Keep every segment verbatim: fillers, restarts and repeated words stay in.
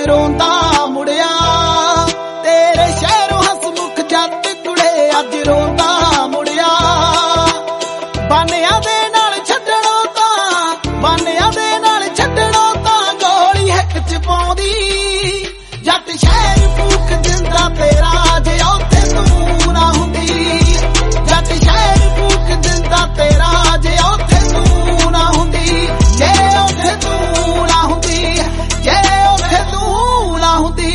ਰੋਂਦਾ ਮੁੜਿਆ ਤੇਰੇ ਸ਼ਹਿਰੋਂ ਹਸਮੁਖ ਜੱਟ ਕੁੜੇ ਅੱਜ ਰੋਂਦਾ ਮੁੜਿਆ ਬਾਨਿਆਂ ਦੇ ਨਾਲ ਛੱਡਣੋਂ ਤਾਂ ਬਾਨਿਆਂ ਦੇ ਨਾਲ ਛੱਡਣੋਂ ਤਾਂ ਗੋਲੀ ਹਿੱਕ ਚ ਪਾਉਂਦੀ ਜੱਟ ਸ਼ਹਿਰ ਫੂਕ ਦਿੰਦਾ ਤੇਰਾ ਜੇ ਉੱਥੇ ਤੂੰ ਨਾ ਹੁੰਦੀ ਜੱਟ ਸ਼ਹਿਰ ਫੂਕ ਦਿੰਦਾ ਤੇਰਾ ਜੇ ਉੱਥੇ ਤੂੰ ਨਾ ਹੁੰਦੀ ਜੇ ਉੱਥੇ ਤੂੰ ਨਾ ਹੁੰਦੀ ਜੇ ਉੱਥੇ ਤੂੰ ਨਾ ਹੁੰਦੀ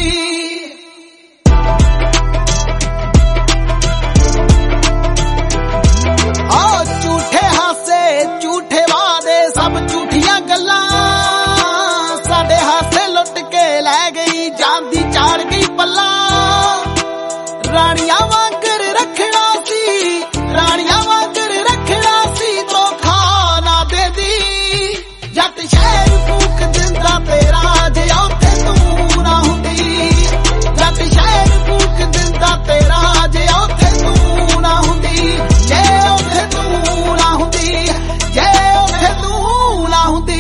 ਸਭ ਝੂਠੀਆਂ ਗੱਲਾਂ ਸਾਡੇ ਹਾਸੇ ਲੁੱਟ ਕੇ ਲੈ ਗਈ ਜਾਂਦੀ ਚਾੜ ਗਈ ਪੱਲਾ ਰਾਣੀਆਂ ਵਾਂਗਰ ਰੱਖਣਾ ਸੀ ਰਾਣੀਆਂ ਵਾਂਗਰ ਰੱਖਣਾ ਸੀ ਧੋਖਾ ਨਾ ਦੇਦੀ ਜੱਟ ਸ਼ਹਿਰ ਫੂਕ ਦਿੰਦਾ ਤੇਰਾ ਜੇ ਉੱਥੇ ਤੂੰ ਨਾ ਹੁੰਦੀ ਜੱਟ ਸ਼ਹਿਰ ਫੂਕ ਦਿੰਦਾ ਤੇਰਾ ਜੇ ਉੱਥੇ ਤੂੰ ਨਾ ਹੁੰਦੀ ਜੇ ਉੱਥੇ ਤੂੰ ਨਾ ਹੁੰਦੀ ਜੇ ਉੱਥੇ ਤੂੰ ਨਾ ਹੁੰਦੀ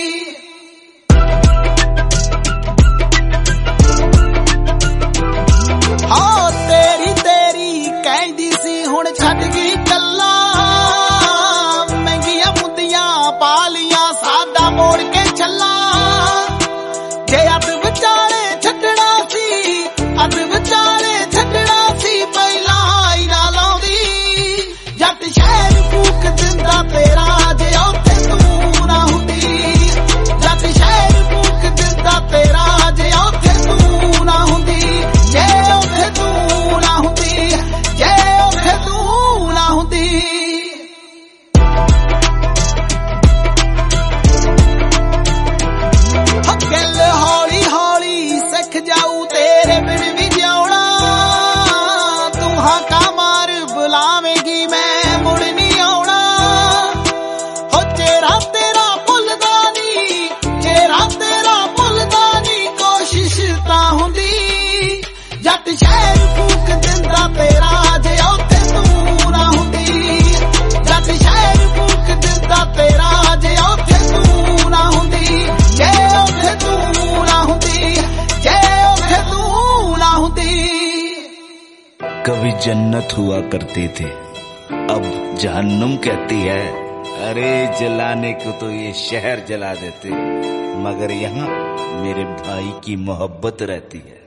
ਹਾਂ ਤੇਰੀ ਤੇਰੀ ਕਹਿੰਦੀ ਸੀ ਹੁਣ ਛੱਡ ਗਈ ਗੱਲਾਂ ਮਹਿੰਗੀਆਂ ਮੁੰਦੀਆਂ ਪਾ ਲੀਆਂ ਸਾਡਾ ਮੋੜ ਕੇ ਛੱਲਾ ਜੇ ਅੱਧ ਵਿਚਾਲੇ ਛੱਡਣਾ ਸੀ ਅੱਧ ਵਿਚਾਲੇ ਛੱਡਣਾ ਸੀ ਪਹਿਲਾਂ ਹੀ ਨਾ ਲਾਉਂਦੀ ਜੱਟ ਸ਼ਹਿਰ ਫੂਕ ਦਿੰਦਾ ਤੇਰਾ ਜੇ ਉੱਥੇ ਤੂੰ ਨਾ ਹੁੰਦੀ ਜੱਟ ਸ਼ਹਿਰ ਫੂਕ ਦਿੰਦਾ ਤੇਰਾ ਜੇ ਉੱਥੇ ਤੂੰ ਨਾ ਹੁੰਦੀ ਜੇ ਉੱਥੇ ਤੂੰ ਨਾ ਹੁੰਦੀ ਜੇ ਉੱਥੇ ਤੂੰ ਨਾ ਹੁੰਦੀ ਗੱਲ ਹੌਲੀ ਹੌਲੀ ਸਿੱਖ ਜਾਊ ਤੇਰੇ ਬਿਨ ਵੀ ਜਿਉਣਾ ਤੂੰ ਹਾਕਾ ਮਾਰ ਬੁਲਾਵੇਂਗੀ ਮੈਂ ਮੁੜ ਨਹੀਂ ਆਉਣਾ ਹੋ ਚਿਹਰਾ ਤੇਰਾ ਭੁੱਲਦਾ ਨੀ ਚਿਹਰਾ ਤੇਰਾ ਭੁੱਲਦਾ ਨੀ ਕੋਸ਼ਿਸ਼ ਤਾਂ ਹੁੰਦੀ ਜੱਟ ਸ਼ਹਿਰ ਫੂਕ ਦਿੰਦਾ ਤੇਰਾ ਜੇ ਉੱਥੇ ਤੂੰ ਨਾ ਹੁੰਦੀ ਜੱਟ ਸ਼ਹਿਰ ਫੂਕ ਦਿੰਦਾ ਤੇਰਾ ਜੇ ਉੱਥੇ ਤੂੰ ਨਾ ਹੁੰਦੀ ਜੇ ਉੱਥੇ ਤੂੰ ਨਾ ਹੁੰਦੀ ਜੇ ਉੱਥੇ ਤੂੰ ਨਾ ਹੁੰਦੀ कभी जन्नत हुआ करती थी अब जहन्नुम कहती है अरे जलाने को तो ये शहर जला देते मगर यहाँ मेरे भाई की मोहब्बत रहती है।